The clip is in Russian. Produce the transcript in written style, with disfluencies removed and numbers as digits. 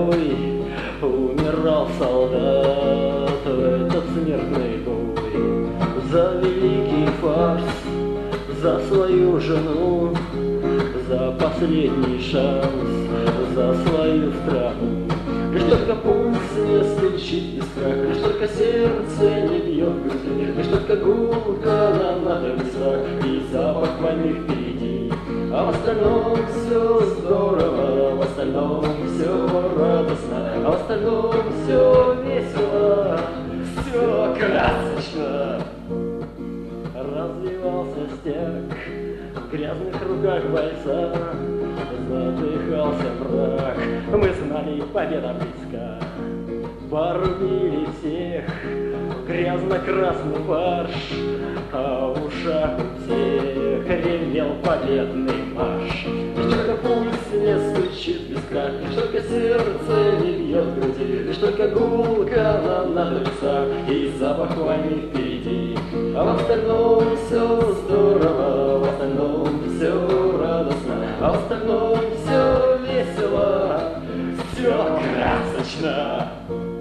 бой умирал солдат в этот смертный бой. За великий фарс, за свою жену, за последний шанс, за свою страну. Лишь только пульс не стучит без страха, лишь только сердце не бьет в груди, лишь только гулко на небесах и запах войны впереди. А в остальном все здорово, в остальном все радостно, а в остальном все весело, все красочно. Развивался стяг в грязных руках бойца, задыхался враг, мы знали, победа близка. Порубили всех в грязно-красный фарш, а в ушах у всех ревел победный марш. Лишь только пульс не стучит без краха, лишь только сердце не бьет в груди, лишь только гулка на небесах и запах войны впереди. А в остальном все здорово, в остальном все радостно, а в остальном все весело, все красочно.